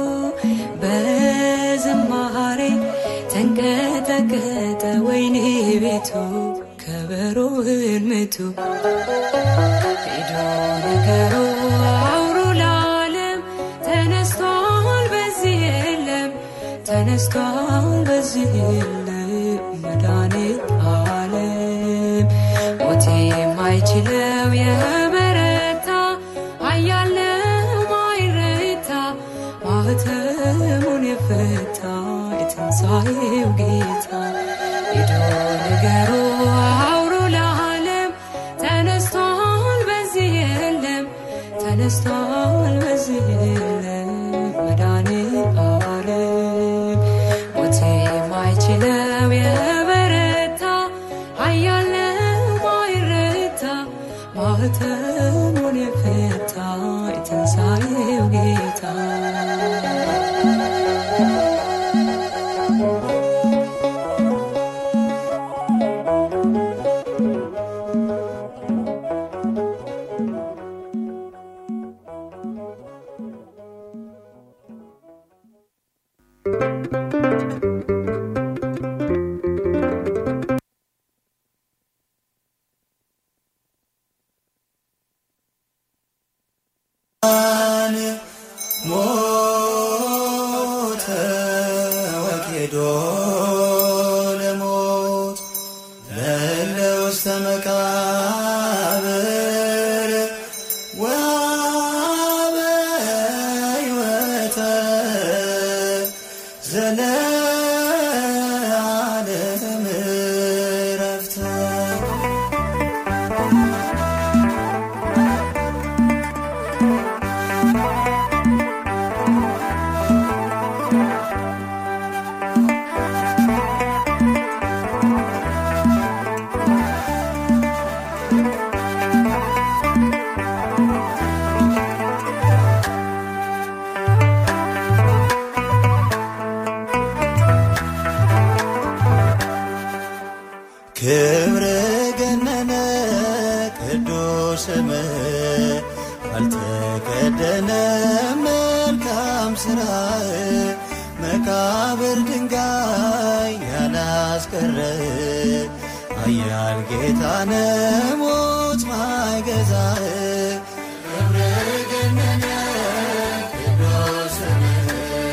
በዝማሬ ተንቀጠቀጠ ወይኔ ቤቱ ከበሮውን ምቱ ሄዶ ነገሩ አውሮ ለዓለም ተነስቷል በዚህ የለም ተነስቷል በዚህ የለም መዳኔ ዓለም ሞት የማይችለው የበረታ ኃያል ነው አይረታ ማኅተሙን የፈታ የትንሣኤው ጌታ ሄዶ ነገሩ አውሮ ለዓለም ተነስቷል በዚህ የለም ተነስቷል በዚህ የለም መዳኔ ዓለም ሞት የማይችለው የበረታ ኃያል ነው አይረታ ማኅተሙን የፈታ የትንሣኤው ጌታ ሞተ ወኬዶ ለሞት ለውስተ መቃብር ወሀበ ሕይወተ ዘለዓለም ዕረፍተ ክብር ገነነ ቅዱስ ስምህ አልተከደነ መልካም ሥራህ መቃብር ድንጋይ ያላስቀረ ኃያል ጌታነ ሞት ማይገዛህ ክብር ገነነ ቅዱስ ስምህ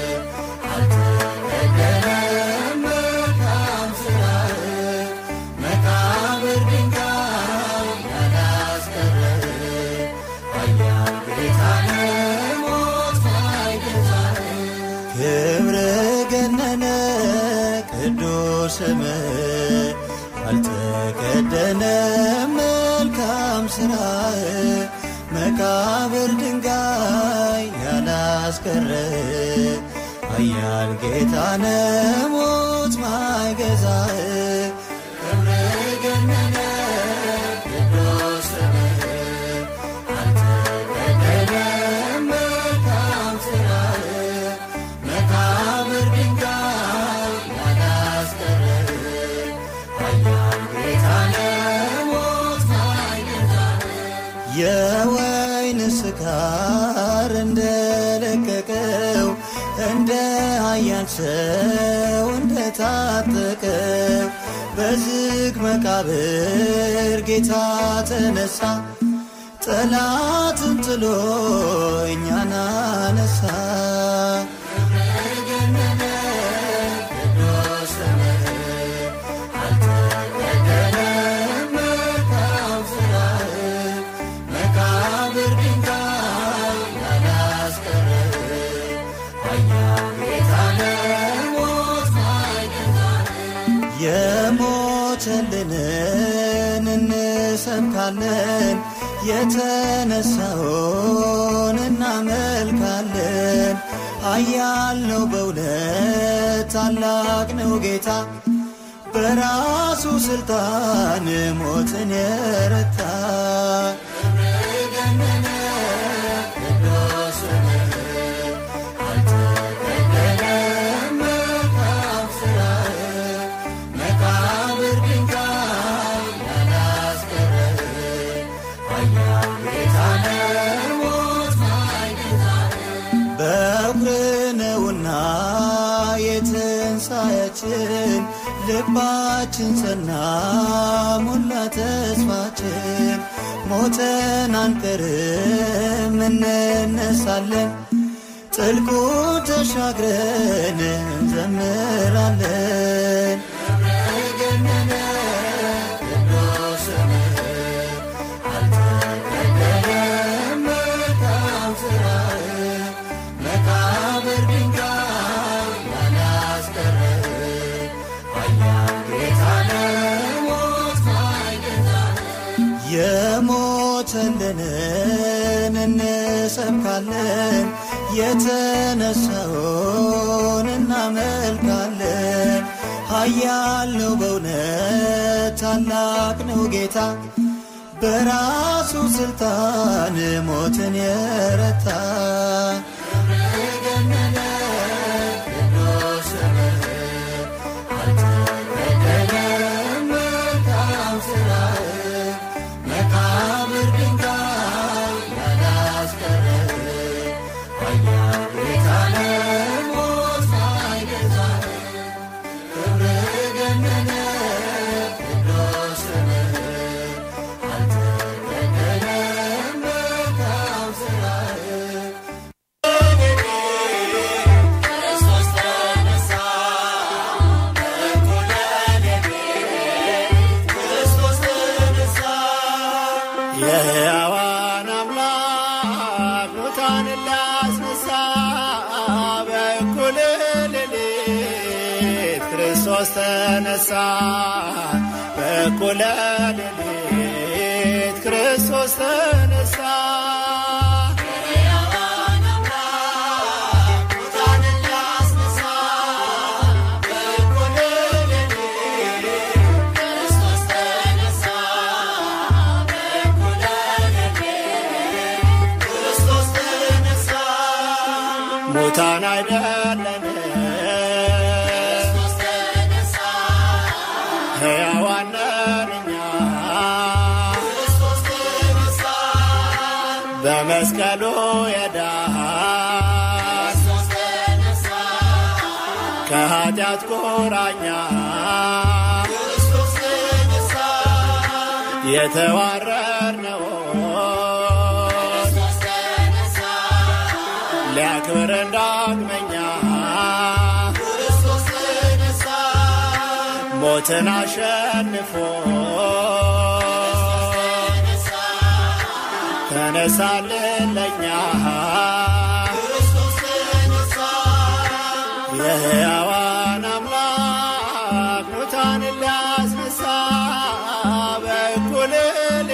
አልተከደነ መልካም ሥራህ መቃብር ድንጋይ ያላስቀረ ኃያል ጌታነ ሞት ማይገዛህ ክብር ገነነ ቅዱስ ስምህ አልተከደነ መልካም ሥራህ መቃብር ድንጋይ ያላስቀረ ኃያል ጌታነ ሞት ማይገዛህ ክብር ገነነ ቅዱስ ስምህ የወይን ስካር እንደለቀቀው እንደ ኃያል ሰው እንደታጠቀው በዝግ መቃብር ጌታ ተነሳ ጠላትን ጥሎ እኛን አነሳ የሞተልንን እንሰብካለን የተነሳውን እናመልካለን ኃያል ነው በእውነት ታላቅ ነው ጌታ በራሱ ስልጣን ሞትን የረታ በኩርነውና የትንሣኤያችን ልባችን ጸና ሞላ ተስፋችን ሞተን አንቀርም እንነሳለን ጥልቁ ተሻግረን እንዘምራለን የሞተልንን እንሰብካለን የተነሳውን እናመልካለን ኃያል ነው በእውነት ታላቅ ነው ጌታ በራሱ ስልጣን ሞትን የረታ ተነሳ በኩለ ሌሊት ክርስቶስ ተነሳ ሕያዋን አምላክ ሙታንን ሊያስነሳ በኩለ ሌሊት ክርስቶስ ተነሳ በኩለ ሌሊት ክርስቶስ ተነሳ ሙታን አይደለንም በመስቀሉ የዳን ከኃጢአት ቁራኛ የተዋረድነው ሊያክብረን ዳግመኛ ሞትን አሸንፎ ተነሳልን ለኛ የሕያዋን አምላክ ሙታንን ሊያስነሳ በኩለ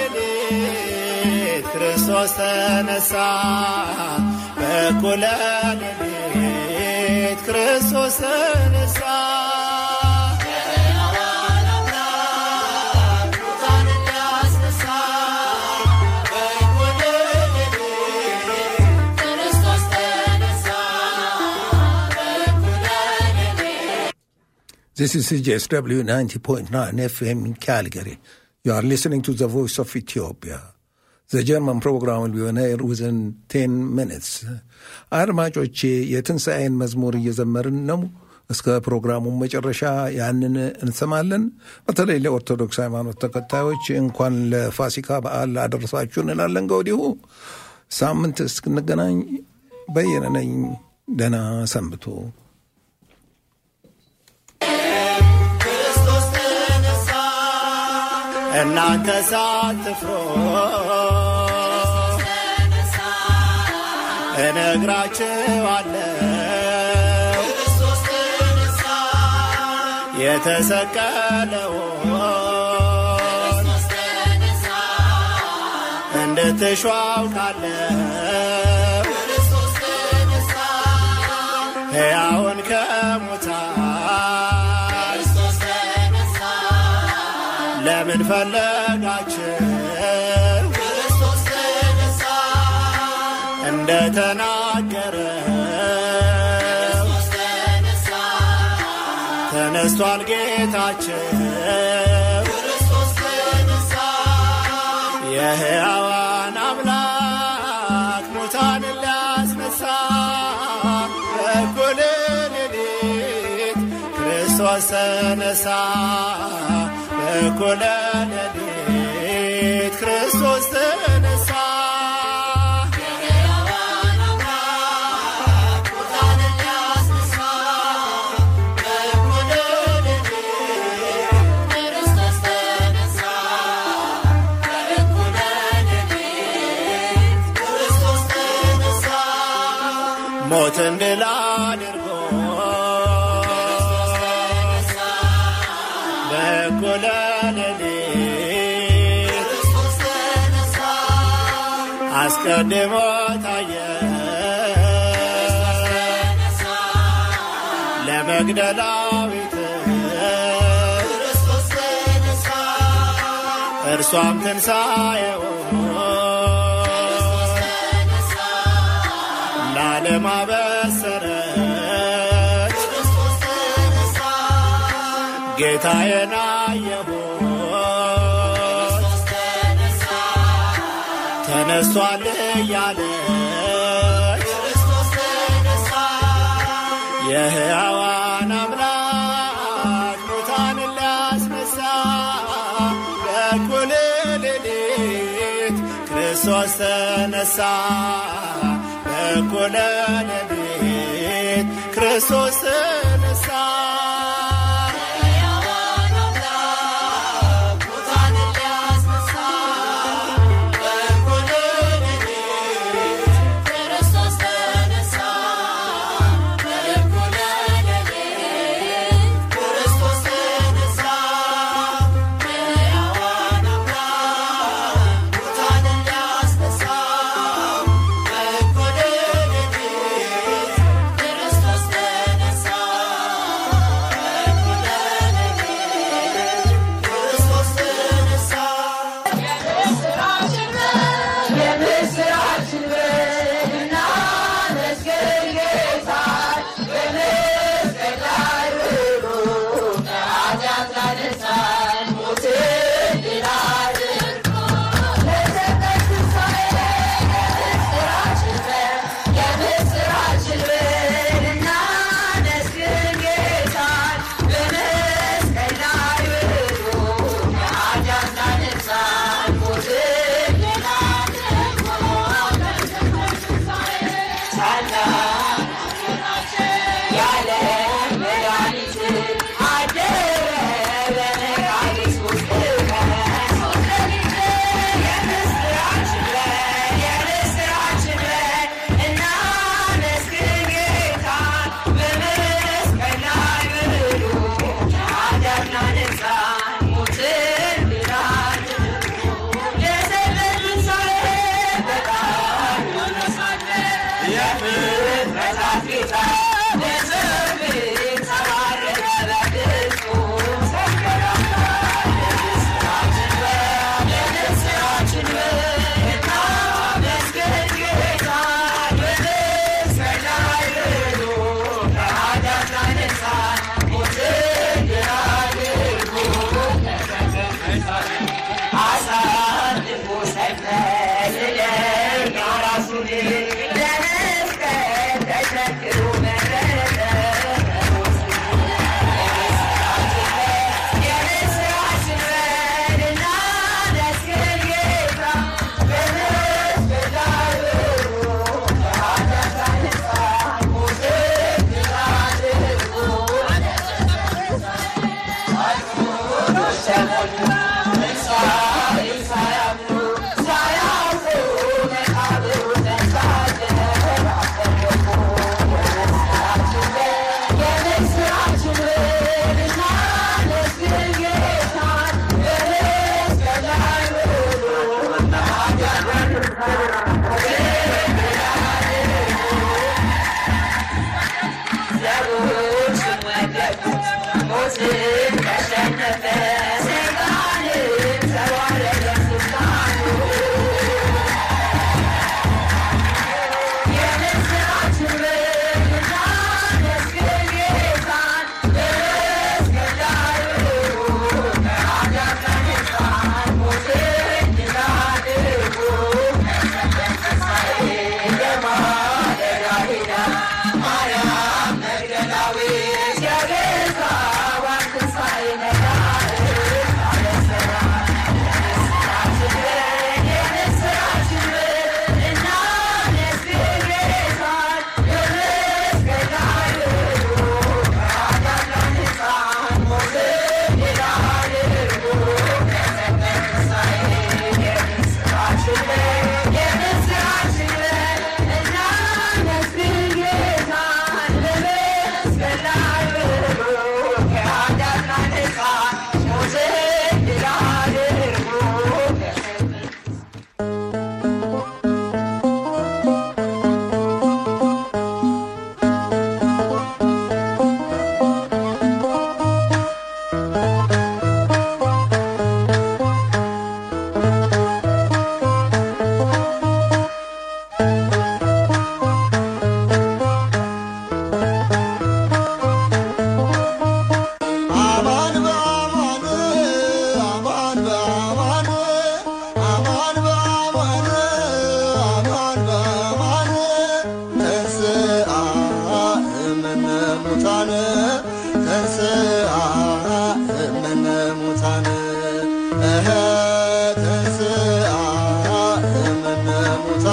ሌሊት ክርስቶስ ተነሳ በኩለ ሌሊት ክርስቶስ ተነሳ This is C J S W ninety point nine F M in Calgary. You are listening to the Voice of Ethiopia. The German program will be on air within ten minutes. አድማጮቼ የትንሣኤን መዝሙር እየዘመርን ነው። እስከ ፕሮግራሙ መጨረሻ ያንን እንሰማለን። በተለይ ለኦርቶዶክስ ሃይማኖት ተከታዮች እንኳን ለፋሲካ በዓል አደረሳችሁ እንላለን። ከወዲሁ ሳምንት እስክንገናኝ በየነ ነኝ። ደህና ሰንብቱ። እናንተ ሳትፍሩ እነግራችኋለሁ የተሰቀለውን እንድትሹ አውቃለሁ ሕያውን ከሙታን ለምን ፈለጋችሁ ክርስቶስ ተነሳ እንደተናገረ ክርስቶስ ተነሳ ተነስቷል ጌታችን ክርስቶስ ተነሳ የሕያዋን አምላክ ሙታንን ሊያስነሳ እኩለ ሌሊት ክርስቶስ ተነሳ እኩለ ሌሊት ክርስቶስ ተነሳ የሕያዋን አምላክ ሙታንን ሊያስነሳ እኩለ ሌሊት ክርስቶስ ተነሳ እኩለ ሌሊት ክርስቶስ ተነሳ ሞትን ድል አድርጎ በእኩለ ሌሊት ክርስቶስ ተነሳ አስቀድሞ ታየ ለመግደላዊት ክርስቶስ ተነሳ እርሷም ትንሣኤውን ለዓለም አበሰረች ክርስቶስ ተነሳ ጌታዬን አየሁት ተነስቷል እያለች ክርስቶስ ተነሳ የሕያዋን አምላክ ሙታንን ሊያስነሳ በእኩለ ሌሊት ክርስቶስ ተነሳ በእኩለ ሌሊት ክርስቶስ ተነሳ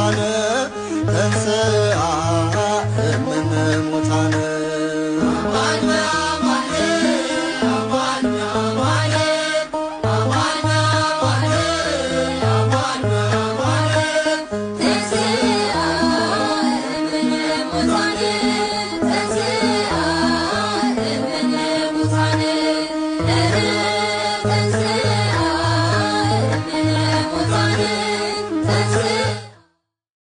ሙታነ ተንሥአ እምነ ሙታነ